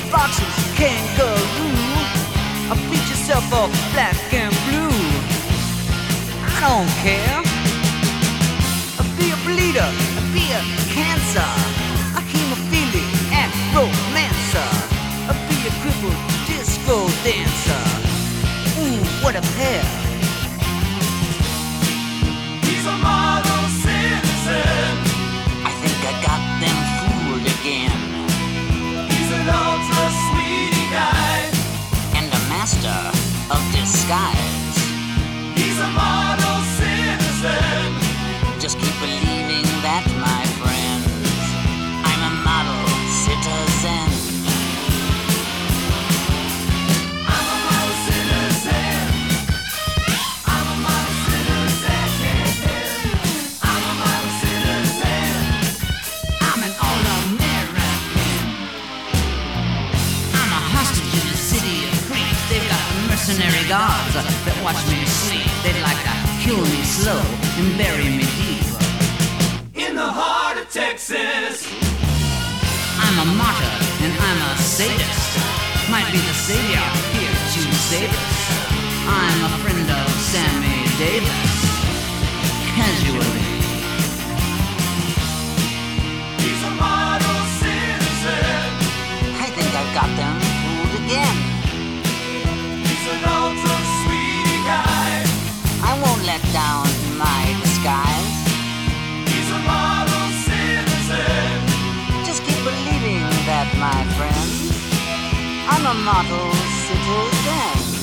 boxes, kangaroo. Beat yourself up black and blue. I don't care. Be a bleeder, be a cancer, a hemophilic and romancer. Be a crippled disco dancer. Ooh, what a pair. He's a model citizen. I think I got them fooled again. He's an ultra sweetie guy And a master of disguise. He's a model citizen. Just keep believing that, my friends. I'm a model citizen. I'm a model citizen. I'm a model citizen. I'm a model citizen. I'm an all-American. I'm a hostage in a city of freaks. They've got mercenary guards that watch me sleep. They'd like to kill me slow and bury me deep. In the heart of Texas. I'm a martyr and I'm a sadist. Might be the savior here to save us. I'm a friend of Sammy Davis. Casually. He's a model citizen. I think I've got them fooled again. He's an ultra sweetie guy. I won't let down my disguise. He's a model citizen. Just keep believing that, my friends. I'm a model citizen.